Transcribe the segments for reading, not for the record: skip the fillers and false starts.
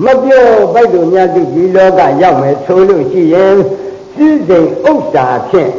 မပြောပိုက်တို့များစုဒီလောကရောက်မယ်ဆိုလို့ရှိရင်စည်းစိမ်ဥစ္စာဖြင့်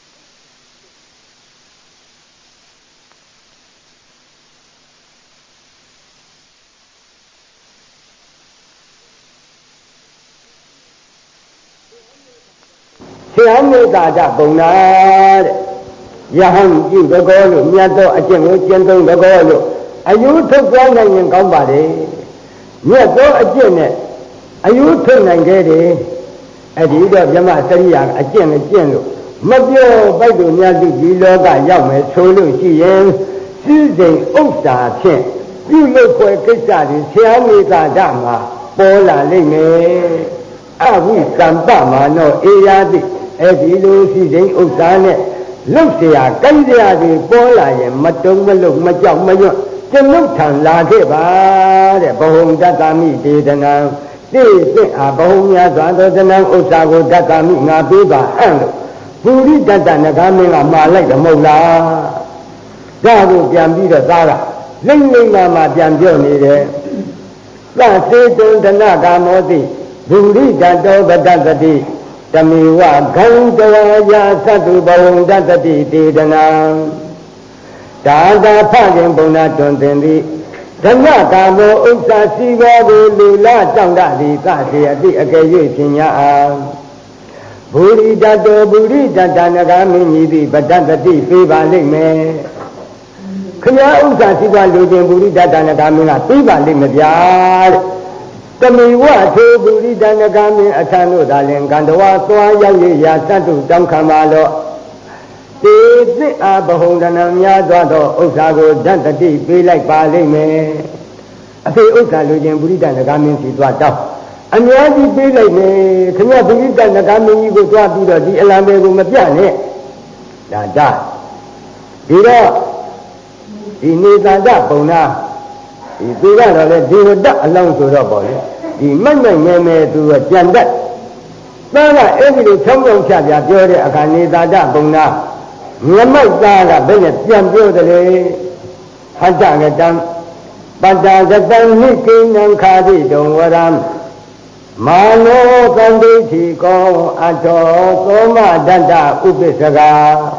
ဆရာမေတ္တာတပုံနာတဲ့ယဟန်ပြုတကောလို့မြတ်သောအကျင့်ကိုကျင့်သုံးတကောလို့အယုထုတ်ပြောင်းနိုင်ရင်ကောင်းပါလေမြတ်သောအကျင့်နဲ့အယုထုတ်နိုင်ခဲ့တယ်အဲ့ဒီတော့ဗြဟ္မစရိယာအကျင့်နဲ့ကျင့်လို့မပြောပိုက်တို့များစုဒီလောကရောက်မယ်ဆိုလို့ရှိရင်စည်းစိမ်ဥစ္စာဖြင့်ပြုလုပ်ဖွယ်ကိစ္စတွေဆရာမေတ္တာတမှာပေါ်လာလိမ့်မယ်အဝိကမ္ပမာနောအေယာတိအဲ့ဒီလိုစည်းစိမ်ဥစ္စာနဲ့လုတ်เสียကိုင်းเสียတွေပေါ်လာရင်မတုံမလို့မကြောက်မရွံ့ကျွန်ုပ်ထံလာခဲ့ပါတဲ့ဘဟုံတတ္တမိဒေသနာသိသိအားဘဟုံများစွာသောတဏ္ဍဥစ္စာကိုတတ္တမိငါပေးပါအံ့လို့ပုရိတတ္တနဂါမင်းကမှာလိုက်တယ်မဟုတ်လားဒါကိုပြန်ပြီးတော့သားကလိမ့်လိမ့်မှပြန်ပြောနေတယ်သသေတုံဒနကာမောတိပုရိတတ္တောပတ္တတိတမေဝဂံတဝါယာသတ္တုဘဝံတတ္တိတေဒနာဒါသာဖခင်ဘုံနာတွင်သင်သည်ဓမ္မကာမောဥစ္စာစီဘောကိုလူလာတောင့်တသည်သစေအတိအကယ်၍ဖြင့်ညာအားဘူရိတတောဘူရိတတနဂါမင်းကြီးသည်ပတ္တတိပေးပါလိမ့်မယ်ခမည်းဥစ္စာစီဘောလူချင်းဘူရိတတနဂါမင်းကပေးပါလိမ့်မဗျာတဲ့တမေဝထေပုရိဒနဂမင်းအထံတို့သာလင်ကန္တဝါသွားရောက်ရရာသတ္တုတောင်းခံပါတော့တေသစ်အားဘဟုံဒနာများသွားသောဥစ္စာကိုဓာတတိပေးလိုက်ပါလိမ့်မယ်အဖေဥစ္စာလူချင်းပုရိဒနဂမင်းစီသွားတောင်းအများကြီးပေးလိုက်မယ်ခင်ဗျပုရိဒနဂမင်းကြီးကိုသွားပြီးတော့ဒီအလံတွေကိုမပြနဲ့ဒါဒါဒီတော့ဒီနေသန္တပုံနာဒီသူကတော့လေဒီဝတ္တအလောင်းဆိုတော့ပေါ့လေဒီမိုက်ငယ်ငယ်သူကကြံတတ်သားကအဲ့ဒီလိုချောင်းချောင်းချပြပြောတဲ့အခါနေသာတဘုံနာမြမိုက်သားကဘယ်နဲ့ပြန်ပြောတယ်လေဟတ္တကတံပတ္တကတံနိကိနံခာတိတုံဝရံမာနောကံတိတိကောအတောသောမတတ္တဥပ္ပစ္စကာ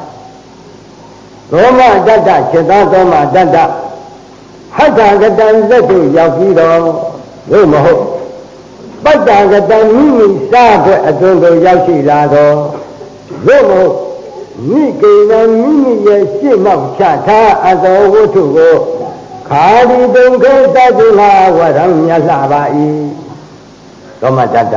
သောမတတ္တจิตသောမတတ္တဟတ္တကတံလက်တို့ရောက်ပြီးတော့လို့မဟုတ်ပတ္တကတံမိမိစားတဲ့အတွင်းကိုရောက်ရှိလာတော့လို့မဟုတ်မိကေနမိမိရဲ့ရှေ့မောက်ချထားအသောဝတ္ထုကိုခါဒီတုံခဲသတ္တိလာဝရံမြတ်လှပါ၏သောမတတ္တ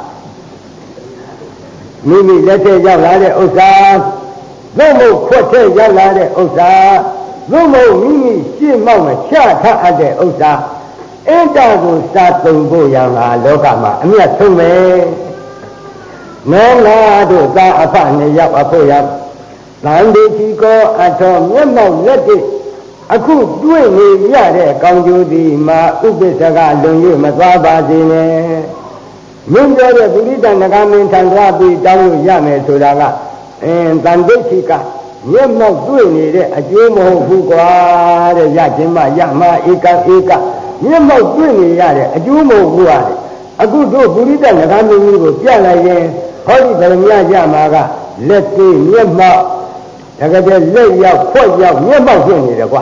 မိမိလက်ထဲရောက်လာတဲ့ဥစ္စာလို့မဟုတ်ခွက်ထဲရောက်လာတဲ့ဥစ္စာသို့မဟုတ်မိမိရှေ့မောက်မှာချထားအပ်တဲ့ဥစ္စာအတ္တကိုစားသုံးဖို့ရမှာလောကမှာအမြတ်ဆုံးပဲ။နောလာတို့သာအဖနဲ့ရောက်အဖို့ရသံဒီတိကောအထောမျက်မှောက်လက်တည်းအခုတွေ့နေရတဲ့ကောင်းကျိုးဒီမှာဥပ္ပစ္စကလွန်၍မသွားပါစေနဲ့။မင်းပြောတဲ့ပုရိသနဂမင်းထံသွားပြီးတောင်းလို့ရမယ်ဆိုတာကသံဒိဋ္ဌိကမျက်မှောက်တွေ့နေတဲ့အကျိုးမဟုတ်ဘူးကွာတဲ့ရခြင်းမှရမှဧကမျက်မှောက်တွေ့နေရတဲ့အကျိုးမဟုတ်ဘူးဟာတဲ့အခုတို့ပုရိသနဂမင်းကြီးကိုပြလိုက်ရင်ဟောဒီဗရမယရမှာကလက်သေးမျက်မှောက်တကယ်လက်ရောက်ဖွက်ရောက်မျက်မှောက်ဖြစ်နေတယ်ကွာ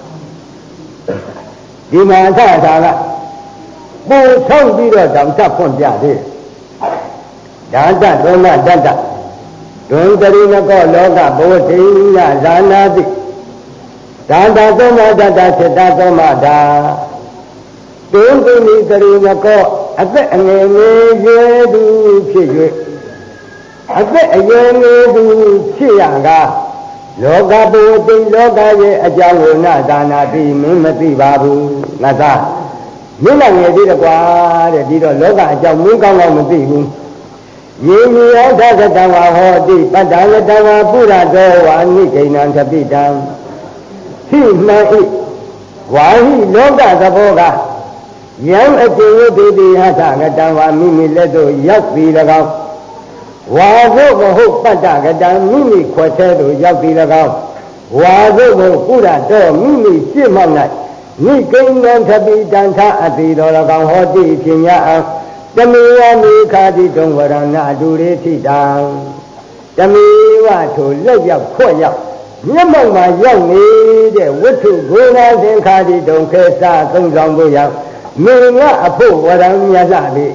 ဒီမှာအထထာကပို့ဆောင်ပြီးတော့တောင်တက်ဖွင့်ပြသေးဒါတဒုမတတ္တဒွန်တရိနကောလောကဘောဓိယဇာနာတိဒါတသောမတတ္တစေတသောမတာဒွန်တိနိတရိနကောအသက်အငယ်ငယ်ကျေသူဖြစ်၍အသက်အရွယ်ငယ်သူဖြစ်ရကလောကဘုတိလောကရဲ့အကြောင်းကိုနာဒါနာတိမင်းမသိပါဘူးငါသားမင်းလည်းငယ်သေးတယ်ကွာတဲ့ဒီတော့လောကအကြောင်းမင်းကောင်းကောင်းမသိဘူးယေနိယသကတဝါဟောတိပတ္တလတဝါပုရတောဝါနိဂိဏံသပိတံဟိမံဣဝါဟိလောကသဘောကယံအတေယတိတိဟထကတဝါမိမိလက်သို့ရောက်ပြီး၎င်းဝါဖို့မဟုတ်ပတ္တကတံမိမိခွက်သေးသို့ရောက်ပြီး၎င်းဝါဖို့မဟုတ်ပုရတောမိမိရှေ့မှောက်၌နိကိဉ္နသပိတံထအတိတော်၎င်းဟောတိပညာတမေယမေခာတိတုံဝရဏအတူရေထိတံတမေဝထိုလက်ရောက်ခွက်ရောက်မျက်မှောက်မှာရောက်နေတဲ့ဝတ္ထုဂုဏသင်္ခါတိတုံခေသသုံးဆောင်ဖို့ရောက်မင်းငါအဖို့ဝရံမြတ်လာပြီ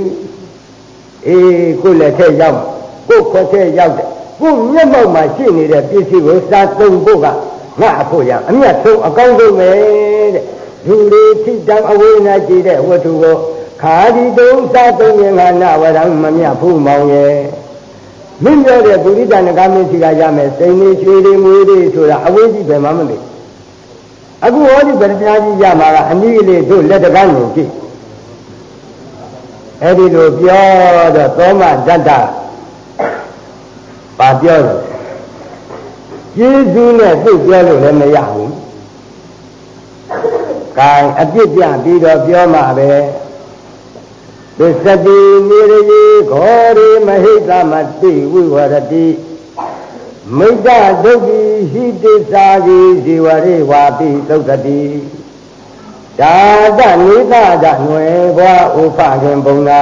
ကိုလက်ထက်ရောက်ကိုခွက်ထက်ရောက်တယ်ကိုမျက်မှောက်မှာရှိနေတဲ့ပစ္စည်းကိုစားသုံးဖို့ကငါအဖို့ရအမြတ်ဆုံးအကောင်းဆုံးပဲတဲ့လူတွေထိတံအဝိနာကြည့်တဲ့ဝတ္ထုကိုခါဒီတုံးစားသုံးရင်ငါနာဝရံမမြတ်ဘူးမောင်ရဲ့မင်းပြောတဲ့ပုရိသနဂမင်းစီကရမယ်စိန်လေးရွှေလေးမွေးလေးဆိုတာအဝိဇ္ဇိပဲမှမသိအခုဟောဒီဗရဏာကြီးရမှာကအနည်းလေးတို့လက်တကားနေကြည့်အဲ့ဒီလိုပြောတော့သောမတတ္တပါပြောတယ်ကျေးဇူးနဲ့သူ့ပြောလို့လည်းမရဘူး။ကဲအပြစ်ပြပြီးတော့ပြောမှပဲသစ္စတိနိရယေခောရိမဟိတမတိဝိဝရတိမိတ္တဒုက္ခိဟိတိသာတိဇီဝရေဝါပိသုတ္တိဒါတနိသဒနွယ်ဘွားဥပခင်ဘုံသာ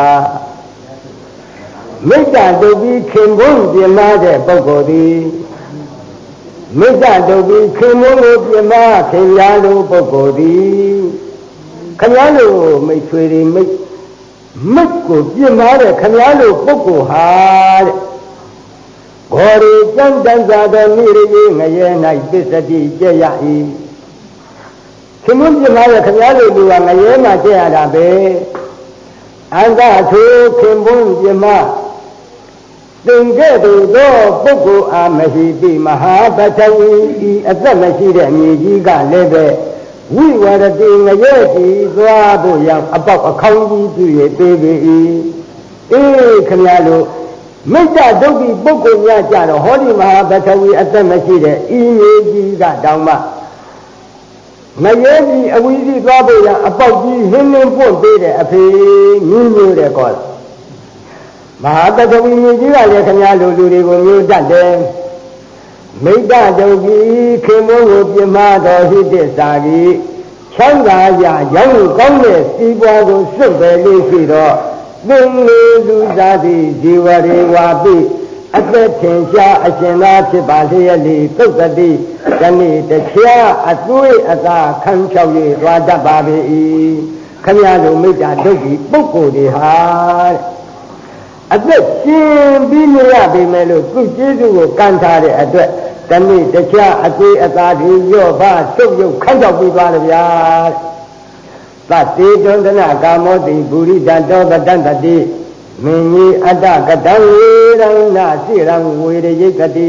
မိတ္တဒုက္ခိခင်ဘုံပြမတဲ့ပုဂ္ဂိုလ်သည်မိတ္တဒုက္ခိခင်ဘုံကိုပြမခင်ရလိုပုဂ္ဂိုလ်သည်ခင်ဗျားလိုမိတ်ဆွေတွေမိတ်ကိုပြမတဲ့ခင်ဗျားလိုပုဂ္ဂိုလ်ဟာတဲ့ဘောရီကျမ်းတန်စာတော်မိရိယေငရဲ၌သစ္စတိကျက်ရ၏ခင်ဗျားပြမတဲ့ခင်ဗျားလိုလူကငရဲမှာကျက်ရတာပဲအန္တသုခင်ဘုံပြမသင်ကဲ့သို့သောပုဂ္ဂိုလ်အားမရှိတိမဟာပထဝီဤအသက်မရှိတဲ့မြေကြီးကလည်းပဲဝိဝရတိငရဲတိသွားဖို့ရအပေါက်အခေါင်းကြီးပြု၍ပေးပေ၏ခင်ဗျားတို့မိတ္တဒုက္ခိပုဂ္ဂိုလ်များကြတော့ဟောဒီမဟာပထဝီအသက်မရှိတဲ့ဤမြေကြီးကတောင်မှငရဲကြီးအဝီစီသွားဖို့ရအပေါက်ကြီးဟင်းလင်းပွင့်ပေးတဲ့အဖေညင်းညို့တဲ့ကောမဟာပထဝီမြေကြီးကလည်းခင်ဗျားတို့လူတွေကိုမျိုးတတ်တယ်မိတ္တဒုက္ခိခင်မုန်းကိုပြမတော်ဟိတ္တစာကြီးချမ်းသာရာရောင်းကောင်းတဲ့စီးပွားကိုစွန့်ပယ်လို့ရှိတော့သင်္လေလူသားသည်ဇီဝရေဝါပိအသက်ထင်ရှားအရှင်သာဖြစ်ပါလျက်လေသုတ်တိတနေ့တခြားအသွေးအသာခံချောက်၍သွားတတ်ပါပေ၏ခင်ဗျားတို့မိတ္တဒုက္ခိပုဂ္ဂိုလ်တွေဟာအသက်ရှင်ပြီးမရပေမဲ့လို့သူ့ကျေးဇူးကိုကမ်းထားတဲ့အတွက်တနေ့တခြားအသေးအသာတွေရော့ပါသုတ်ရုပ်ခန့်ကြောက်ပြီးသွားတယ်ဗျာသတေတွန္ဒနာကာမောတိပုရိဒတောပတ္တတိမင်းကြီးအတ္တကတံဝေရဏစိရံဝေရယိကတိ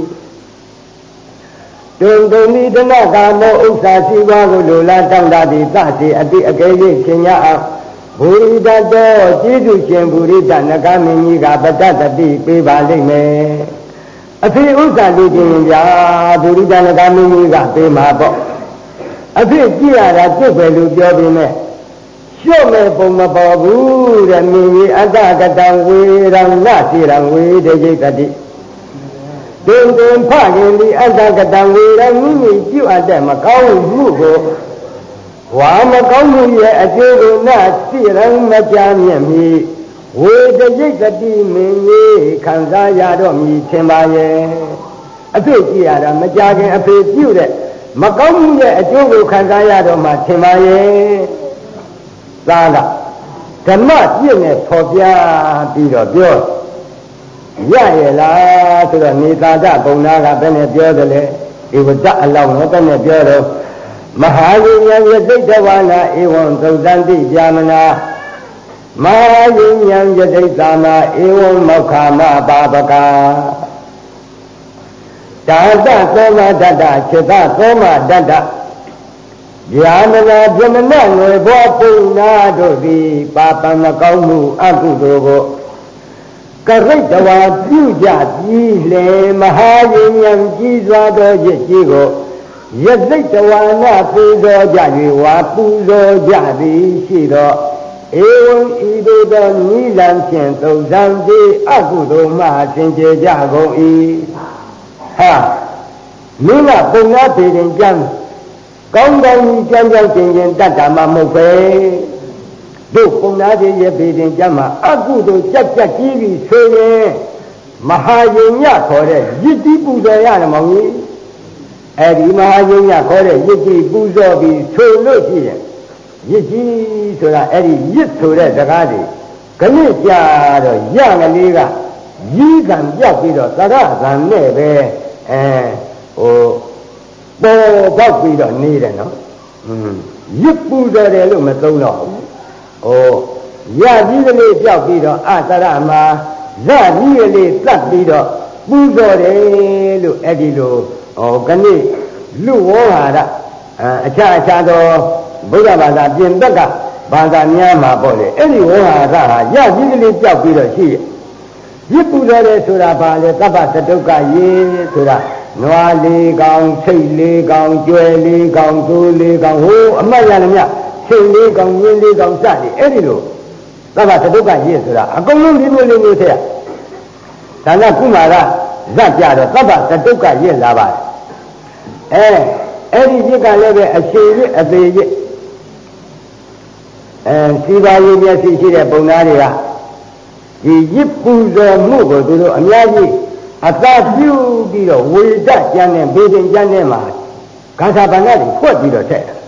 တွင်တုန်ဤဒနာကာမောဥစ္စာရှိပါကိုလိုလားတောင်းတသည်သတိအတိအကယ်၍ရှင်ရအောင်ဘူရိဒတောကျေးဇူးရှင်ဘူရိဒနဂမင်းကြီးကပတ္တတိပေးပါလိမ့်မယ်အဖေဥစ္စာလူချင်းဗျာဘူရိဒနဂမင်းကြီးကပေးမှာပေါ့အဖေကြည့်ရတာပြည့်ပဲလို့ပြောပြီးမဲ့လျှော့မဲ့ပုံမပေါ်ဘူးတဲ့မင်းကြီးအတ္တကတံဝေရဏစီရံဝေဒိကတိတွင်တွင်ဖခင်ဒီအတ္တကတံဝေရမိမိပြုအပ်တဲ့မကောင်းမှုကိုဝါမကောင်းမှုရဲ့အကျိုးကိုနစီရံမကြမြင့်မီဝေဒိကတိမင်းကြီးခံစားရတော့မည်ထင်ပါရဲ့အဖေကြည့်ရတာမကြခင်အဖေပြုတဲ့မကောင်းမှုရဲ့အကျိုးကိုခံစားရတော့မှထင်ပါရဲ့သားကဓမ္မပြည့်နဲ့ဖော်ပြပြီးတော့ပြောရရဲ့လားဆိုတော့နေသာဒဘုံနာကဘယ်နဲ့ပြောတယ်လဲဒီဝတ္တအလောင်းတော့ဘယ်နဲ့ပြောတော့မဟာယဉ္ဇယသိတ္တဝါနာဧဝံသုတန္တိဗျာမနာမဟာယဉ္ဇယသိတ္တနာဧဝံမောက္ခမပါပကဒါတသောမတတ္တจิตသောမတတ္တဗျာမနာပြမနာငယ်ဘောပုံနာတို့သည်ပါပမကောင်းမှုအကုသိုလ်ကိုကရိတဝါပြုကြပြီးလေမဟာယဉ္ဇကြီးစွာသောရစ်ကြီးကိုယသိတဝါနာပူဇော်ကြ၍ဝါပူဇော်ကြသည်ရှိသောဧဝံဤသို့သောနိလံဖြင့်သုံးဆံသည်အကုသိုလ်မှသင်ကျေကြကုန်၏ဟာမင်းကပုံနာပေရင်ကြမ်းကောင်းကောင်းကြီးကြမ်းကြမ်းကျင်ကျင်တတ်တာမှမဟုတ်ပဲတို့ပုံနာကြီးရဲ့ပေတင်ကြမှာအကုသို့ကြက်ကြက်ကြီးပြီးဆိုရင်မဟာယုံညခေါ်တဲ့ယစ်တိပူဇော်ရတယ်မောင်ကြီးအဲ့ဒီမဟာယုံညခေါ်တဲ့ယစ်တိပူဇော်ပြီးဆိုလို့ရှိရင်ယစ်ကြီးဆိုတာအဲ့ဒီယစ်ဆိုတဲ့စကားတွေခဏကြာတော့ရကလေးကကြီးကံပြောက်ပြီးတော့သရကံနဲ့ပဲပေါ်ပေါက်ပြီးတော့နေတယ်နော်ရစ်ပူဇော်တယ်လို့မသုံးတော့ဘူးရကြီးကလေးပြောက်ပြီးတော့အသရမှာဇကြီးကလေးသတ်ပြီးတော့ပူဇော်တယ်လို့အဲ့ဒီလိုခဏလူဝေါဟာရအခြားအခြားသောဘုရားဘာသာပြင်ဘက်ကဘာသာများမှာပေါ့လေအဲ့ဒီဝေါဟာရဟာရကြီးကလေးပြောက်ပြီးတော့ရှိရရစ်ပူဇော်တယ်ဆိုတာဘာလဲသဗ္ဗသတုက္ကရေဆိုတာနွားလေးကောင်ဆိတ်လေးကောင်ကျွဲလေးကောင်သိုးလေးကောင်ဟိုအမှတ်ရလည်းမြဆိတ်လေးကောင်ညင်းလေးကောင်စသည်အဲ့ဒီလိုသဗ္ဗသတုက္ကရေဆိုတာအကုန်လုံးဒီလိုလေးမျိုးထည့်ဒါကကုမာရဇတ်ကြတော့သဗ္ဗသတုက္ကရေလာပါတယ်အဲ့ဒီရစ်ကလည်းပဲအရှိရစ်အသေးရစ်စီပါရည်မျက်စိရှိတဲ့ပုံသားတွေကဒီရစ်ပူဇော်မှုကိုသူတို့အများကြီးအသာပြုပြီးတော့ဝေဒကျမ်းနဲ့ဘေဒင်ကျမ်းနဲ့မှာဂါထာဗန္ဒတွေဖွက်ပြီးတော့ထည့်တယ်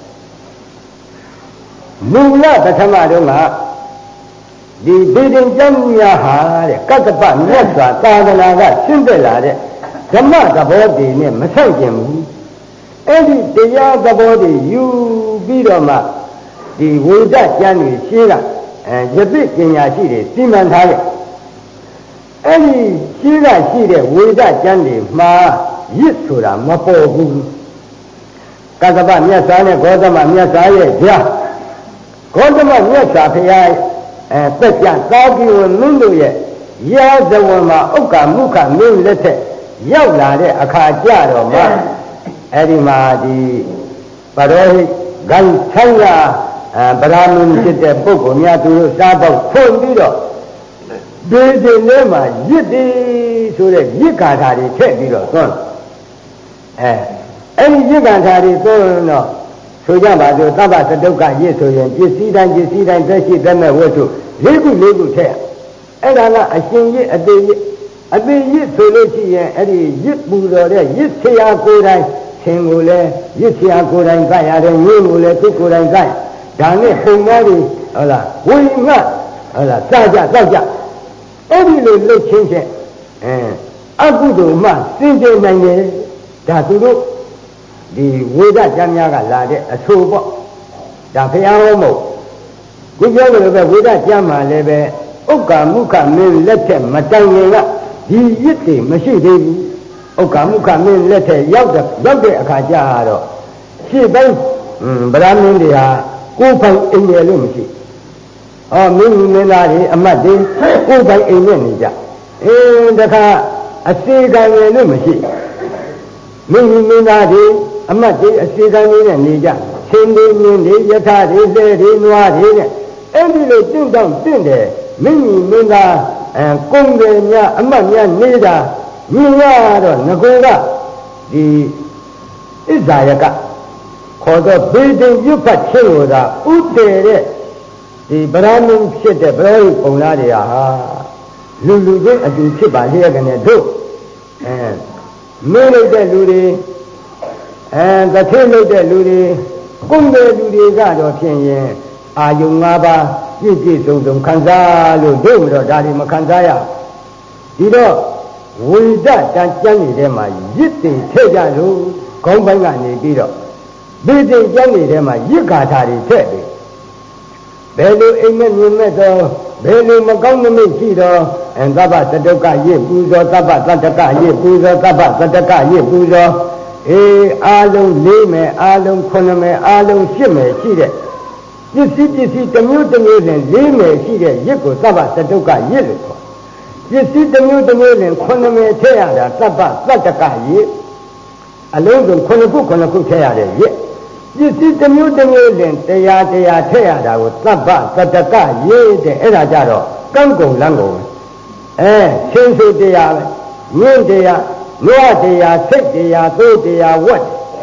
မူလပထမတုန်းကဒီဘေဒင်ကျမ်းများဟာတဲ့ကတ္တပမြတ်စွာသာသနာကရှင်းသက်လာတဲ့ဓမ္မသဘောတည်းနဲ့မဆိုင်ကျင်ဘူးအဲ့ဒီတရားသဘောတည်းယူပြီးတော့မှဒီဝေဒကျမ်းတွေရှင်းတာယပိပညာရှိတွေစီမံထားတဲ့အဲ့ဒီရှင်းတာရှိတဲ့ဝေဒကျမ်းတွေမှာရစ်ဆိုတာမပေါ်ဘူးကတ္တပမြတ်စွာနဲ့ဂေါတမမြတ်စွာရဲ့ကြားဂေါတမမြတ်စွာဘုရားသက်ကြသာကိဝမင်းတို့ရဲ့ရာဇဝံမှာဥက္ကမုခမင်းလက်ထက်ရောက်လာတဲ့အခါကြတော့မှအဲ့ဒီမှာဒီပရောဟိတ်ဂန်ချမ်းကဗရာမင်းဖြစ်တဲ့ပုဂ္ဂိုလ်များသူတို့စားပေါက်ဖွင့်ပြီးတော့ဒီဒီထဲမှာရစ်ဒီဆိုတဲ့ရစ်ကာထာတွေထည့်ပြီးတော့သွန်းအဲ့ဒီရစ်ကာထာတွေသွန်းတော့ဆိုကြပါစို့သဗ္ဗသတုက္ကရစ်ဆိုရင်ပစ္စည်းတိုင်းသက်ရှိသက်မဲ့ဝတ္ထု၄ခုထည့်ရအဲ့ဒါကအရှင်ရစ်အသေးရစ်ဆိုလို့ရှိရင်အဲ့ဒီရစ်ပူတော်တဲ့ရစ်ဆရာကိုယ်တိုင်သင်ကိုလည်းရစ်ဆရာကိုယ်တိုင်ကြရတယ်ငွေကိုလည်းသူကိုယ်တိုင်ကြရဒါနဲ့ပုံသားတွေဟုတ်လားဝိငှဟုတ်လားစကြတောက်ကြအဲ့ဒီလိုလှုပ်ချင်းချက်အကုသိုလ်မှစင်ကြယ်နိုင်တယ်ဒါသူတို့ဒီဝေဒကျမ်းများကလာတဲ့အဆိုပေါ့ဒါဘုရားဟောမို့ဒီပြောကြလို့ပဲဝေဒကျမ်းမှာလည်းပဲဥက္ကာမုခမင်းလက်ထက်မတိုင်ခင်ကဒီရစ်တွေမရှိသေးဘူးဥက္ကာမုခမင်းလက်ထက်ရောက်တဲ့အခါကျတော့ရှေ့ပိုင်းဗရာမင်းတွေဟာကိုယ်ပိုင်အိမ်ရလို့မရှိမင်းမင်းသားတွေအမတ်တွေကိုယ်ပိုင်အိမ်နဲ့နေကြတခါအစေကံရလို့မရှိမင်းမင်းသားတွေအမတ်တွေအစေကံရနဲ့နေကြဆင်းတွေမြင်းတွေယထာတွေလဲတွေနွားတွေနဲ့အဲ့ဒီလိုတင့်တောင့်တင့်တယ်မင်းမင်းသားကုံတယ်များအမတ်များနေတာမြင်ရတော့ငကိုကဒီဣဇာယကခေါ်တော့ဘေဒင်ရွတ်ဖတ်ခြင်းကိုသာဥတည်တဲ့ဒီဗရာမင်းဖြစ်တဲ့ဗရောဟိတ်ပုံလားတွေဟာလူချင်းအတူဖြစ်ပါလျက်ကနေတို့မင်းလိုက်တဲ့လူတွေတထင်းလိုက်တဲ့လူတွေကုန်းတဲ့လူတွေကတော့ဖြင့်ရင်အာယုံ၅ပါးပြည့်ပြည့်စုံစုံခံစားလို့တို့တော့ဒါတွေမခံစားရဒီတော့ဝိဒတန်ကျမ်းတွေထဲမှာရစ်တွေထည့်ကြလို့ခေါင်းပိုင်းကနေပြီးတော့ဒီကျမ်းတွေထဲမှာရစ်ဂါထာတွေထည့်တယ်ဘယ်လိုအိမ်မက်မြင်မဲ့တော့ဘယ်လိုမကောင်းမမိတ်ရှိတော့သဗ္ဗသတုက္ကရစ်ပူဇော်သဗ္ဗသတ္တကရစ်ပူဇော်သဗ္ဗသတ္တကရစ်ပူဇော်အားလုံး၄မယ်အားလုံး9မယ်အားလုံး10မယ်ရှိတဲ့ပစ္စည်းတစ်မျိုးနဲ့4မယ်ရှိတဲ့ရစ်ကိုသဗ္ဗသတုက္ကရစ်လို့ခေါ်ပစ္စည်းတစ်မျိုးနဲ့9မယ်ထည့်ရတာသဗ္ဗသတ္တကရစ်အလုံးစုံ9ခုထည့်ရတဲ့ရစ်ပစ္စည်းတစ်မျိုးနဲ့တရားထည့်ရတာကိုသဗ္ဗသတ္တကရစ်တဲ့အဲ့ဒါကြတော့ကံကုန်လန်းကုန်ရှင်းစုတရားပဲညင်းတရားနွားတရားစိတ်တရားသိုးတရားဝတ်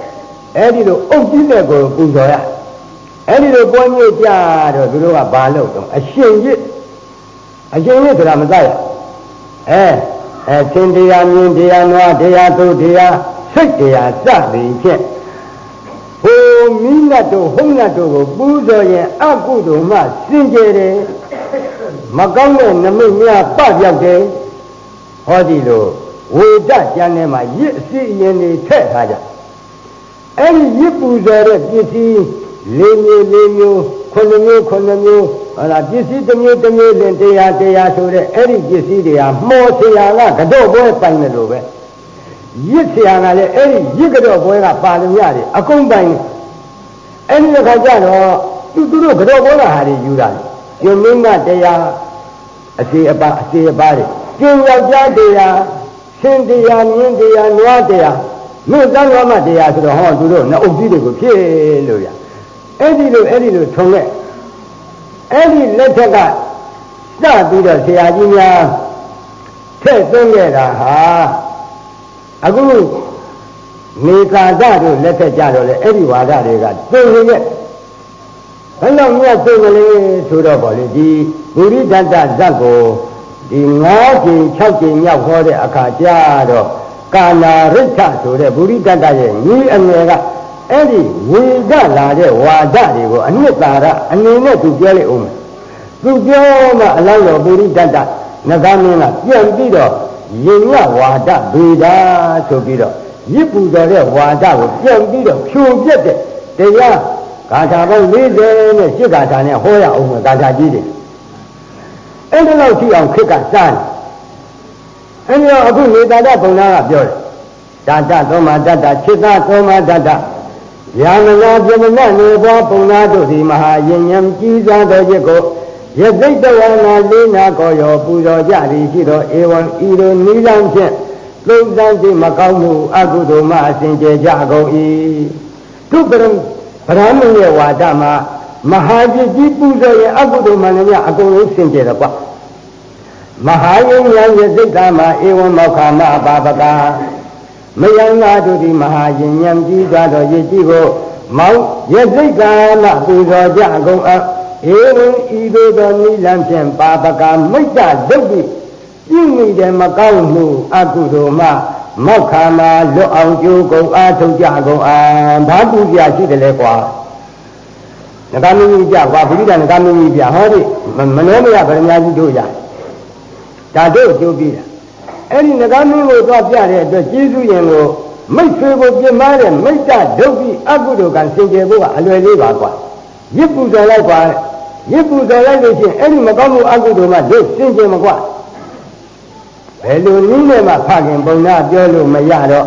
အဲ့ဒီလိုအုပ်ကြီးတဲ့ကိုပူဇော်ရအဲ့ဒီလိုပွဲမျိုးကြတော့သူတို့ကဘာလုပ်တော့အရှင်ရစ်ဆိုတာမသိရသင်တရားမြင်တရားနွားတရားသို့တရားစိတ်တရားစသည်ဖြင့်ဟိုမိနတ်တို့ဟုံးနတ်တို့ကိုပူဇော်ရင်အကုသိုလ်မှစင်ကြယ်တယ်မကောင်းတဲ့နမိတ်များပပြောက်တယ်ဟောဒီလိုဝေဒကျမ်းထဲမှာရစ်အစီအရင်တွေထည့်ထားကြအဲ့ဒီရစ်ပူဇော်တဲ့ပစ္စည်း၄မျိုး9မျိုးဟုတ်လားပစ္စည်းတစ်မျိုးလင်တရားဆိုတဲ့အဲ့ဒီပစ္စည်းတွေဟာမှော်ဆရာကကတော့ပွဲပိုင်တယ်လို့ပဲရစ်ဆရာကလည်းအဲ့ဒီရစ်ကတော့ပွဲကပါလို့ရတယ်အကုန်ပိုင်အဲ့ဒီခါကျတော့သူတို့ကတော့ပွဲကဟာတွေယူတာကျွမင်းကတရားအစီအပါတွေကျင်ယောက်ျားတရားရှင်တရားမြင်းတရားနွားတရားမြင့်သံဃာမတရားဆိုတော့ဟောသူတို့နှစ်အုပ်ကြီးတွေကိုဖြည့်လို့ရအဲ့ဒီလိုထုံတဲ့အဲ့ဒီလက်ထက်ကစပြီးတော့ဆရာကြီးများထည့်သွင်းခဲ့တာဟာအခုနေကာဒတို့လက်ထက်ကြတော့လေအဲ့ဒီဝါဒတွေကသိနေရဲ့ဘယ်လောက်မြတ်သိကလေးဆိုတော့ဗောလေဒီဘုရိဒတ္တဇတ်ကိုဒီ9ကြိမ်6ကြိမ်မြောက်ဟောတဲ့အခါကျတော့ကာနာရိဋ္ဌဆိုတဲ့ဘုရိဒတ္တရဲ့ညီအငယ်ကအဲ့ဒီဝေဒလာတဲ့ဝါဒတွေကိုအနှစ်သာရအနေနဲ့သူပြောလိုက်အောင်သူပြောမှအလောင်းတော်ဘုရိဒတ္တနဂမင်းကပြန်ပြီးတော့ရင်ညဝါဒဗေဒဆိုပြီးတော့ရစ်ပူတော်တဲ့ဝါဒကိုပြန်ပြီးတော့ဖြိုပြက်တဲ့တရားဂါထာပေါင်း40နဲ့8ဂါထာနဲ့ဟောရအောင်ဂါထာကြီးတွေအဲ့ဒီလောက်ကြည့်အောင်ခက်ကစမ်းအဲ့ဒီတော့အခုနေသာဒဘုံသားကပြောတယ်ဒါတသောမတတ္တจิตသောမတတ္တယာမနာပြမနနေဘောဘုံသားတို့သည်မဟာယဉ်ညံကြီးစားသောจิตကိုယသိတဝနာလေးနာကိုရောပူဇော်ကြသည်ရှိသောဧဝံဤလိုနိလန်းဖြင့်သုံးသန်းခြင်းမကောင်းမှုအကုသိုလ်မှအစဉ်ကျေကြကုန်၏သူပရဗြဟ္မဏရဲ့ဝါဒမှာမဟာจิตကြီးပူဇော်ရင်အကုသိုလ်မှလည်းအကုန်လုံးစင်ကြယ်တယ်ကွမဟာယဉ်ညာယသိတမှာဧဝံမောက္ခမပါပကာမယံနာတို့သည်မဟာယဉ်ညာကြီးစွာသောယစ်ကြီးကိုမောင်ယသိကနာပူဇော်ကြကုန်အပ်ဧဝံဤသို့သောနိလန်းဖြင့်ပါပကာမိတ်တဒုက္ခိပြုမိတယ်မကောင်းမှုအကုသိုလ်မှမောက္ခမလွတ်အောင်ကြိုးကုန်အားထုတ်ကြကုန်ဘာပူဇော်ရှိတယ်လဲကွာနဂမင်းကြီးကြကွာဘုရားနဂမင်းကြီးပြဟောဒီမနောမယဗရမကြီးတို့ရဒါတို့ကြိုးပြီးတာအဲ့ဒီနဂမင်းကိုသွားပြတဲ့အတွက်ကျေးဇူးရင်ကိုမိတ်ဆွေကိုပြမတဲ့မိတ်တဒုက္ခိအကုသိုလ်ကစင်ကြယ်ဖို့ကအလွယ်လေးပါကွာရစ်ပူဇော်လိုက်ပါရစ်ပူဇော်လိုက်လို့ရှိရင်အဲ့ဒီမကောင်းမှုအကုသိုလ်မှတို့စင်ကြယ်မကွာဘယ်လိုနည်းနဲ့မှဖခင်ပုံနာပြောလို့မရတော့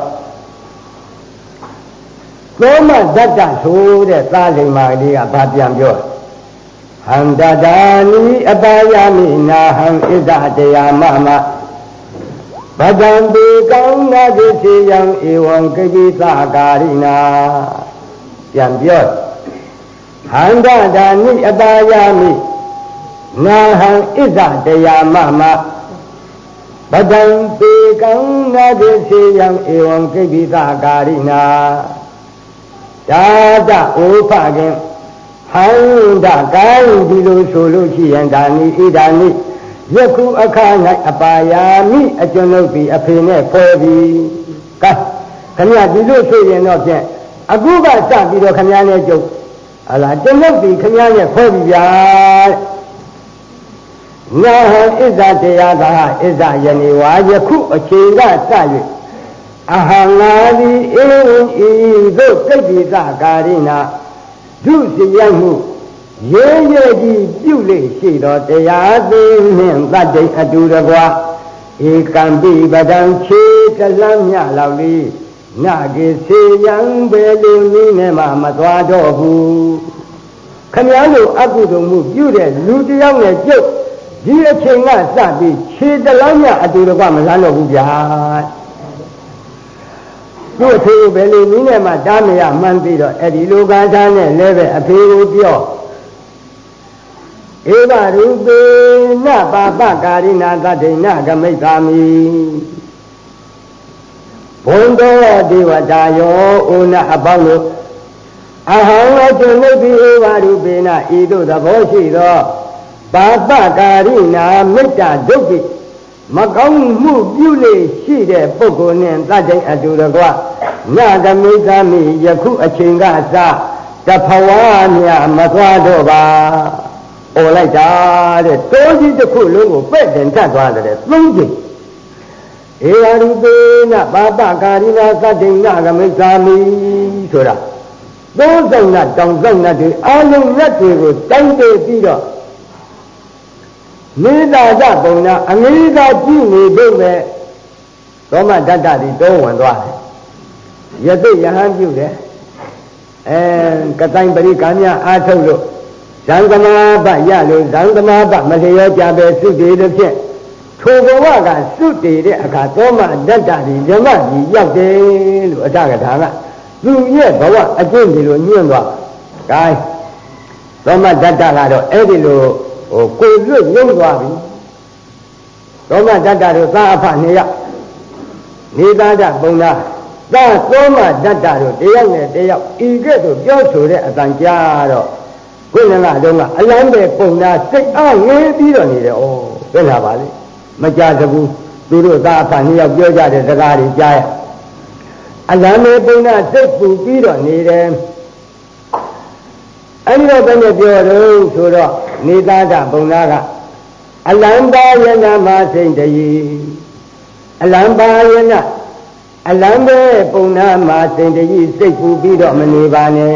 သောမဒတ္တဆိုတဲ့သာလိမ္မာလေးကဘာပြန်ပြောဟံတတာနိအပါယမိနာဟံဣဒတရားမမဗဒံပေကောင်းနာတိသေယံဧဝံကိပိသကာရိနာပြန်ပြောဟံတတာနိအပါယမိနာဟံဣဒတရားမမဗဒံပေကောင်းနာတိသေယံဧဝံကိပိသကာရိနာဒါတဩဖခင်ဟံဒကိုင်းဒီလိုဆိုလို့ရှိရင်ဒါနိဣဒာနိယခုအခါ၌အပါယာမိအကျွန်ုပ်သည်အဖေနဲ့ဖွဲပြီးကဲခင်ဗျာဒီလိုဆိုရင်တော့ဖြင့်အခုကစပြီးတော့ခင်ဗျားနဲ့ကြုတ်ဟလားကျွန်ုပ်သည်ခင်ဗျားနဲ့ဖွဲပြီးဗျာနာဟံဣဇတရားကဣဇယနေဝါယခုအချိန်ကစ၍အဟံငါသည်ဧဝံဤသို့ကိတ္တိသကာရိနာဒုစရိုက်မှုရဲရဲကြီးပြုလေရှိသောတရားသိနှင့်သတ္တိအတူတကွာဧကံပိပဒံခြေတလမ်းမြလောက်လေးနာကေစေယံပဲလူနည်းနဲ့မှမသွားတော့ဘူးခမည်းတော်အကုသိုလ်မှုပြုတဲ့လူတယောက်နဲ့ကြုတ်ဒီအချိန်ကစပြီးခြေတလမ်းမြအတူတကွာမလမ်းတော့ဘူးဗျာသူ့အဖေဘယ်လိုနည်းနဲ့မှတားမရမှန်းပြီးတော့အဲ့ဒီလူကားသားနဲ့လည်းပဲအဖေကိုပြောဧဝရူပေနပါပကာရိနာသတ္တိနဂမိတ်သာမိဘွန်တော်ဒေဝတာယောဥနာအပေါင်းတို့အဟံအကျုံနိဗ္ဗိဧဝရူပေနဤသို့သဘောရှိသောပါပကာရိနာမေတ္တာဒုက္ခိမကောင်းမှုပြုလေရှိတဲ့ပုဂ္ဂိုလ်နဲ့တတ်တဲ့အတူတကွညသမိသမိယခုအချိန်ကစတဖဝါမြမသွားတော့ပါ။အော်လိုက်တာတဲ့တောကြီးတစ်ခုလုံးကိုပဲ့တင်တတ်သွားတယ်သုံးချိန်ဧဝရူပေနပါပကာရိနာသတ္တိညကမိသမိဆိုတာသုံးဆောင်နဲ့တောင်ဆောင်နဲ့တွေအလုံးနဲ့တွေကိုတိုင်းတည်ပြီးတော့မေတ္တာကြပုံနာအမေရိကကြည့်နေတော့ပဲသောမတတ္တတွေတောဝင်သွားတယ်ယသိယဟန်ပြုတယ်ကတိုင်ပရိကံများအားထုတ်လို့ဇံသမာပရလို့ဇံသမာပမလျောကြပဲသုတေတစ်ဖြင့်ထိုဘဝကသုတေတဲ့အခါသောမတတ္တတွေဓမ္မကြီးရောက်တယ်လို့အတ္တကထာကသူရဲ့ဘဝအကျင့်ဒီလိုညွှန်းသွား။ဒါသောမတတ္တကတော့အဲ့ဒီလိုကိုယ်လွတ်ရုံးသွားပြီ။သောမတတ္တတို့သာအဖနှစ်ယောက်နေသားကြပုံလားသာသောမတတ္တတို့တယောက်နဲ့တယောက်ဤကဲ့သို့ပြောဆိုတဲ့အတန်ကြားတော့ခုနကတုန်းကအလန်းပဲပုံလားစိတ်အားငြိပြီးတော့နေတယ်။ဩပြန်လာပါလေ။မကြစဘူးသူတို့သာအဖနှစ်ယောက်ပြောကြတဲ့စကားတွေကြားရအလံမေပုံနာစိတ်ပူပြီးတော့နေတယ်အဲဒီတော့ဘယ်နဲ့ပြောတော့ဆိုတော့နေသားတာပုံနာကအလံပါယနာမစိတ်တည်းအလံပါယနာအလံပဲပုံနာမစိတ်တည်းစိတ်ပူပြီးတော့မနေပါနဲ့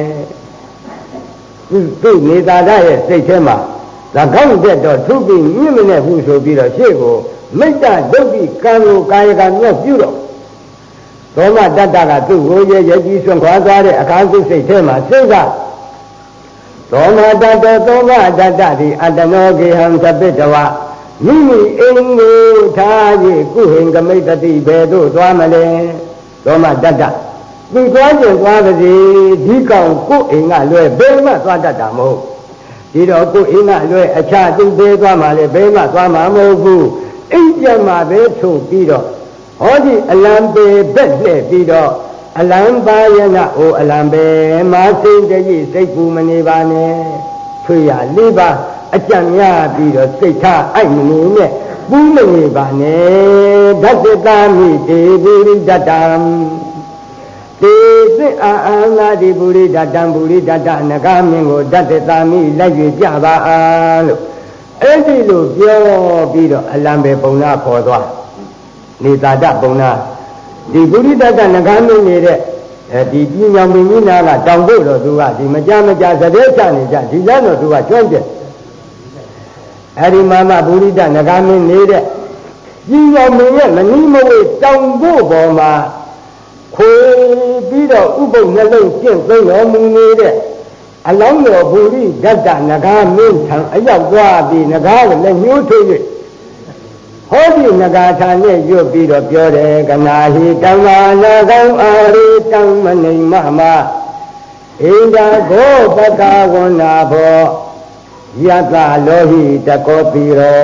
သူနေသားတာရဲ့စိတ်ထဲမှာသကောင်းတဲ့တော့ထုပြီးမြင့်မနဲ့ဘူးဆိုပြီးတော့ရှေ့ကိုမိတ္တဒုက္ခိကံကိုကာယကမြောက်ပြုတော့သောမတတ္တကသူ့ကိုရဲ့ကြီးဆွန့်ခွာသွားတဲ့အခါသူစိတ်ထဲမှာစိတ်ကသောမတတ္တသောမတတ္တသည်အတ္တနောကေဟံသပိတဝမိမိအိမ်ကိုထား၍ကုဟင်ကမိတ္တိဘယ်သို့သွားမလဲသောမတတ္တသူသွားကျင်သွားပါစေဒီကောင်ကိုအိမ်ကလွဲဘယ်မှသွားတတ်တာမဟုတ်ဒီတော့ကိုအိမ်ကလွဲအခြားသူဘယ်သွားမှလဲဘယ်မှသွားမှာမဟုတ်ဘူးအိမ်ကျမှပဲထုတ်ပြီးတော့ဟောဒီအလံပေဘက်လှည့်ပြီးတော့အလံပါယနာအိုအလံပေမာစိတ်တည်းစိတ်ပူမနေပါနဲ့ထွေရလေးပါအကြံရပြီးတော့စိတ်ထားအိုက်မနေနဲ့ပူးမနေပါနဲ့ဓတ္တတာမိတေပုရိဒတ္တံတေသစ်အာနာတိပုရိဒတ္တံပုရိဒတ္တနဂမင်းကိုဓတ္တတာမိလိုက်၍ကြပါအားလို့အဲ့ဒီလိုပြောပြီးတော့အလံပေပုံနာခေါ်သွားနေသာတပုံနာဒီပုရိသတ္တနဂါမင်းနေတဲ့ဒီပြည်ညောင်ပင်ကြီးနာကတောင်ဖို့တော့သူကဒီမကြစတဲ့ချနေကြဒီလမ်းတော့သူကကျွမ်းကျက်အဲ့ဒီမှာမှပုရိသနဂါမင်းနေတဲ့ပြည်ညောင်ပင်ရဲ့မနီးမဝေးတောင်ဖို့ပေါ်မှာခွေပြီးတော့ဥပုပ်နှလုံးကျင့်သုံးတော်မူနေတဲ့အလောင်းတော်ပုရိသတ္တနဂါမင်းထံအရောက်သွားပြီးနဂါကိုလည်းညှိုးထွေး၍ဟောဒီနဂါထာနဲ့ရွတ်ပြီးတော့ပြောတယ်ကနာဟိတံမာနာကောင်းအာရိတံမနိမမဣန္ဒဂောပတဝနာဘောယတလောဟိတကောတိရော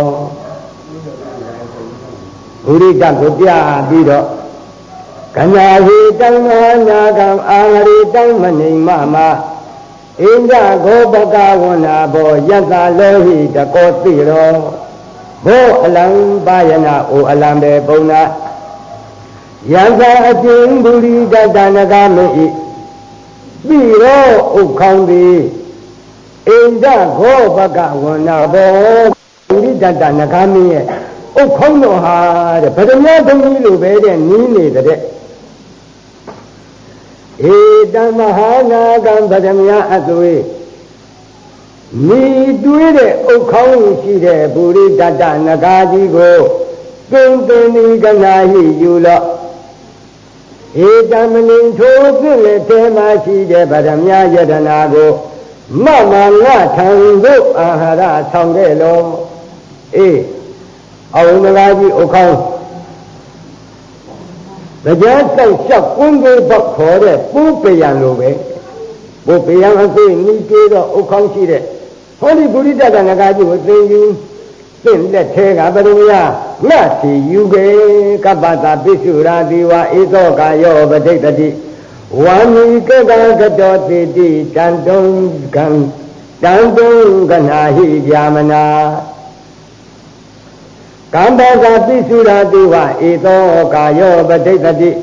ဘုရိတကိုပြပြီးတော့ကနာဟိတံမာနာကောင်းအာရိတံမနိမမဣန္ဒဂောပတဝနာဘောယတလောဟိတကောတိရောဘောအလံပါယနာအိုအလံပဲပုံနာယံသာအကျဉ်ပုရိဒတ္တနဂမေဤပြီးရောဥခေါင်းသည်ဣန္ဒဂောပကဝနာဘောပုရိဒတ္တနဂမေရဲ့ဥခေါင်းတော်ဟာတဲ့ဗဒမြတ်ဘုန်းကြီးလိုပဲတဲ့နီးနေတဲ့ဧတံမဟာနာကံဗဒမြတ်အသွေးမိတွေးတဲ့ဥခေါင်းရှိတဲ့ပုရိဒတ္တနဂါကြီးကိုသင်္သနိကနာဟိယူလော့ဧတမနိထိုသင်လက်ထဲမှာရှိတဲ့ဗဒမြယတနာကိုမမငါထံသို့အာဟာရဆောင်ခဲ့လောအေးအောင်နဂါကြီးဥခေါင်းတရားစိုက်လျှောက်ကွင်းကိုပေါက်ခေါ်တဲ့ပူပယံလိုပဲပူပယံအသိနီးတွေးတော့ဥခေါင်းရှိတဲ့ဟောဒီပုရိဒတ္တနဂါကြီးကိုသင်ယူသင်လက်ထဲကပရိယငါစီယူကေကပ္ပတာပိစုရာတိဝါဧသောကာယောပဋိတတိဝါမိကကကတောတိတိတံတုံကံတံတုံကနာဟိဗျာမနာကမ္ပတာပိစုရာတိဝါဧသောကာယောပဋိတတိ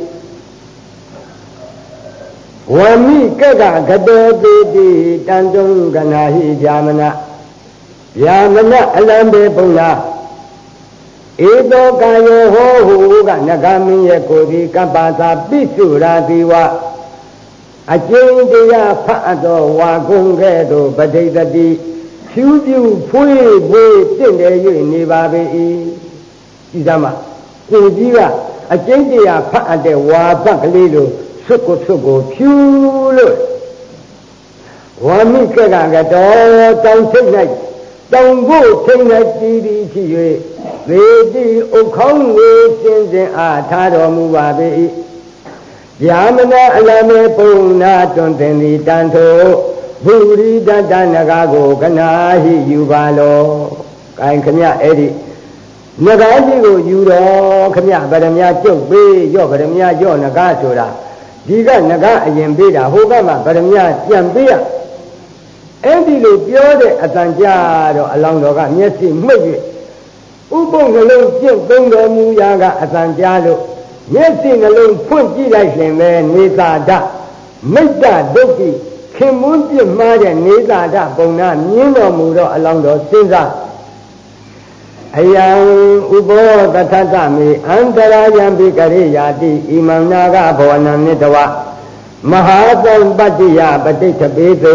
ဝါမိကကကတောတိတိတံတုံကနာဟိဗျာမနာဗျာမနအလံပေပုံလားဧသောကာယောဟောဟုကနဂမင်းရဲ့ကိုယ်ဒီကပ္ပသာပိစုရာတိဝအကျဉ်းတရားဖတ်တော်ဝါကုံကဲ့သို့ပဋိသတိဖြူဖြူဖွေးဖွေးတင့်တယ်၍နေပါပေ၏ဒီသမားကိုကြီးကအကျဉ်းတရားဖတ်တဲ့ဝါပတ်ကလေးလိုဆွတ်ကိုဖြူလို့ဝါမိကကကတော်တောင်ထိတ်၌တောင်ဖို့ထိတ်၌ကြည်သည်ရှိ၍သေတိဥခေါင်းကိုစင်စင်အားထားတော်မူပါပေ၏ယာမနာအလမေပုံနာတွင်တင်သည်တန်ထိုဘူရိတတနဂါကိုကနာဟိယူပါလော။ကိုင်ခမအဲ့ဒီနဂါကြီးကိုယူတော်ခမဗရမများကျုပ်ပေးရော့ဗရမများရော့နဂါဆိုတာဒီကနဂါအရင်ပေးတာဟိုကမှဗရမများပြန်ပေးရအဲ့ဒီလိုပြောတဲ့အတန်ကြာတော့အလောင်းတော်ကမျက်စိမှိတ်၍ဥပုပ်နှလုံးကျင့်သုံးတော်မူရာကအတန်ကြာလို့မျက်စိနှလုံးဖွင့်ကြည့်လိုက်ရင်ပဲနေသာဒမိတ္တဒုက္ခိခင်မွန်းပြမှားတဲ့နေသာဒပုံနာမြင်တော်မူတော့အလောင်းတော်စဉ်းစားအယံဥပောတထတမေအန္တရာယံပိကရိယာတိဣမံနာဂဘဝနံနိတဝမဟာသံပတ္တိယပဋိဋ္ဌပေသိ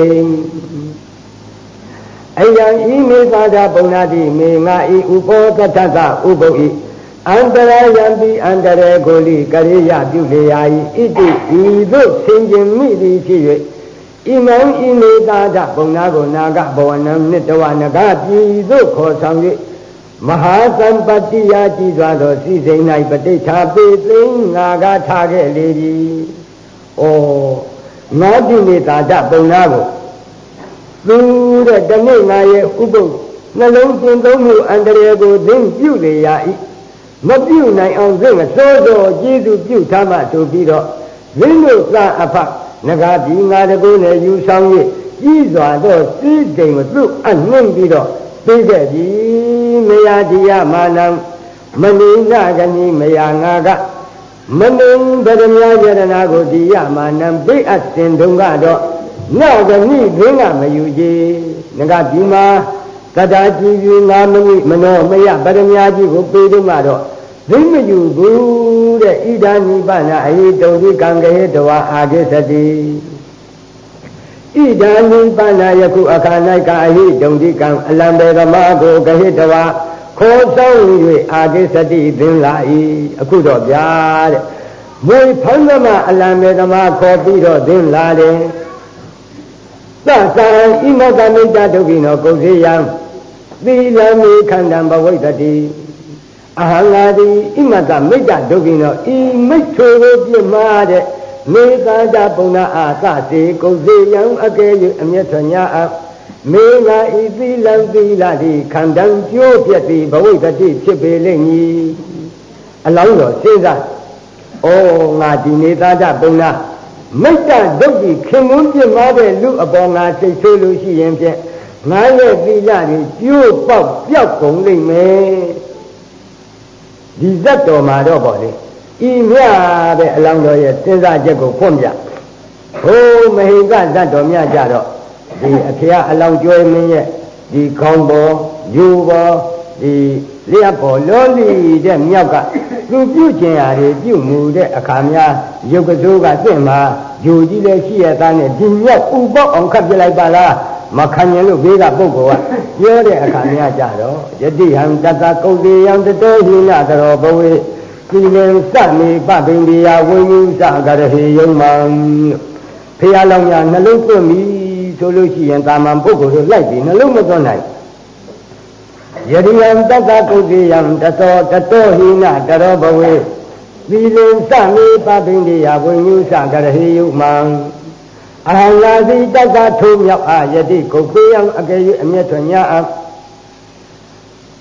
အယံဤနေသာဒပုံနာတိမေငါဤဥပောတထတဥပုဣအန္တရာယံပိအန္တရေကိုလိကရိယပြုလေယာဤဣတိဤသို့ဆင်ခြင်မိသည်ဖြစ်၍ဣမံဤနေသာဒပုံနာကိုနာဂဘဝနံနိတဝနဂပြည်သို့ခေါ်ဆောင်၍မဟာသံပတ္တိယကြီးစွာသောစီစိန်၌ပဋိဋ္ဌာပေသိငါကထားခဲ့လေပြီ။ဩငါဒီနေသာဒပုံနာကိုသူတဲ့တနေ့ငါရဲ့ဥပုပ်နှလုံးသွင်းသုံးမှုအန္တရာယ်ကိုသိပြုလေရာ၏မပြုနိုင်အောင်သိမစိုးတော်ကျေးဇူးပြုထားမှဆိုပြီးတော့ဝိနုသာအဖနဂါဒီငါတကူနဲ့ယူဆောင်၍ကြီးစွာသောစီးတိမ်ကိုသူ့အနှင်းပြီးတော့သိခဲ့ပြီမယာတိယမာနံမနိနာကနိမယာငါကမနိဗရမယရဏကိုဒီယမာနံပိအစင်တုံကတော့နာကနိဘင်းကမယူကြငါကဒီမှာကတာကြည်ယူငါမနိမနောမယဗရမယကြီးကိုပေတုံကတော့သိမယူဘူးတဲ့ဣဒာနိပနာအဟိတုံဒီကံကေတဝါအာဂိသတိဣဒာနိပနာယခုအခါ၌ကအဟိတုံဒီကံအလံဘေကမကိုကဟိတဝါခေါ်ဆောင်၍အာဂိသတိသင်လာ၏အခုတော့ဗျာတဲ့မွေဖန်းသမအလံဘေကမခေါ်ပြီးတော့သင်လာတယ်သသံဣမောကမိတ္တဒုက္ခိနောကုဇေယံသီလမေခန္တံဘဝိတ္တိအဟံငါသည်ဣမတမိတ္တဒုက္ခိနောဤမိတ်ဆွေကိုပြစ်မှားတဲ့မေသာဒပုံနာအာသစေကုဇေယံအကဲ၍အမျက်ထွညာအမေငါဤသီလံသီလတိခန္တံကျိုးပြသည်ဘဝိတ္တိဖြစ်ပေလိမ့်မည်အလောင်းတော်စဉ်းစားဩငါဒီနေသာဒပုံနာမိတ္တဒုက္ခိခင်မွန်းပြစ်မှားတဲ့လူအပေါ်ငါစိတ်ဆိုးလို့ရှိရင်ဖြင့်ငါရဲ့သီလတွေကျိုးပေါက်ပြောက်ကုန်လိမ့်မယ်ဒီဇတ်တော်မှာတော့ပေါ့လေဤမြတဲ့အလောင်းတော်ရဲ့စဉ်းစားချက်ကိုဖွင့်ပြဟိုမဟိကဇတ်တော်မြကြတော့ဒီအဖေအလောင်းကျွဲမင်းရဲ့ဒီခေါင်းပေါ်ယူပေါ်ဒီလျှပ်ပေါ်လောလီတဲ့မြောက်ကသူပြုတ်ခြင်းရာတွေပြုတ်မှုတဲ့အခါများရုပ်ကစိုးကသင့်မှာယူကြီးလည်းရှိရသားနဲ့ဒီမြောက်ဥပေါက်အောင်ခတ်ပြလိုက်ပါလားမခံရင်လို့ဘေးကပုဂ္ဂိုလ်ကပြောတဲ့အခါများကြတော့ယတိဟံတတကုတ်တေယံတတောဟိနတရောဘဝေကိလေသမေပပင်ဒီယဝိဉ္စကရဟေယုံမံဖះလောင်ညာနှလုံးသွင်းပြီဆိုလို့ရှိရင်တာမန်ပုဂ္ဂိုလ်တို့လိုက်ပြီးနှလုံးမသွင်းနိုင်ယတိဟံတတကုတ်တေယံတတောဟိနတရောဘဝေကိလေသမေပပင်ဒီယဝိဉ္စကရဟေယုံမံအဟံလာတိတတထိုးမြောက်အာယတိကုတ်ပေယံအကယ်၍အမျက်ထွညာအ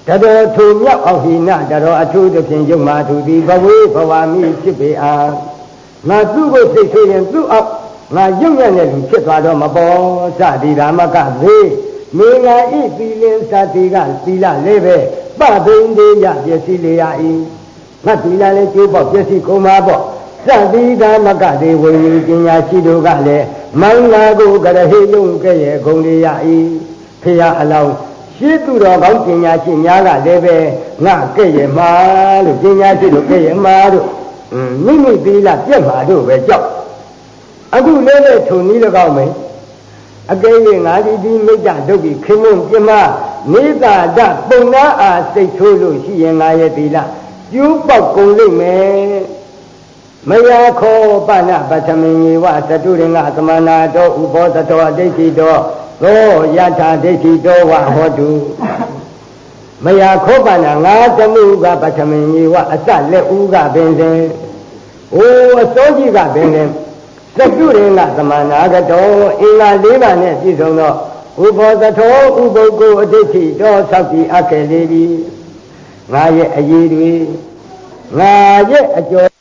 တတော်ထူမြောက်အောင်ဟိနတတော်အထူးသဖြင့်ယုံမာသူသည်ဘဝေဘဝမိဖြစ်ပေအားငါသူ့ကိုစိတ်ဆိုရင်သူ့အောက်ငါယုံရတဲ့လူဖြစ်သွားတော့မပေါ်စသည်ဓမ္မကသေးမေငါဤသီလင်စသည်ကသီလလေးပဲပသိင်သေးရပျက်စီးလေရ၏ငါသီလလေးကျိုးပေါက်ပျက်စီးကုန်မှာပေါ့စသည်ဓမ္မကသေးဝိညာဉ်ပညာရှိတို့ကလည်းမောင်လာကိုကရဟေယုံကဲ့ရဲ့ဂုံလေရ၏ဖရာအလောင်းရှိသူတော်ကောင်းပညာရှိများကလည်းပဲငါကဲ့ရဲ့မှာလို့ပညာရှိတို့ကဲ့ရဲ့မှာတို့မိမိသီလပြတ်မှာတို့ပဲကြောက်အခုလည်းလေထုံနည်းတော့ကောင်းမယ်အကဲ၍ငါဒီမိတ္တဒုက္ခိခင်မွန်းပြမနေသာဒပုံနာအားစိတ်ဆိုးလို့ရှိရင်ငါရဲ့သီလကျိုးပေါက်ကုန်လိမ့်မယ်မယာခောပဏပထမင်ယေဝသတုရင်္ဂသမနာတောဥဘောသတောအဋ္ဌိတောသောယထာဒိဋ္ဌိတောဝဟောတုမယာခောပဏငါသမှုကပထမင်ယေဝအစလက်ဦးကပင်စဉ်အိုးအစောကြီးကပင်စဉ်သတုရင်္ဂသမနာကတောအင်္ဂါ၄ပါးနဲ့ပြည့်စုံသောဥဘောသတောဥပုဂ္ဂိုလ်အဋ္ဌိတောသောက်ပြီးအပ်ခဲ့လေပြီငါရဲ့အရေးတွေငါရဲ့အကျော်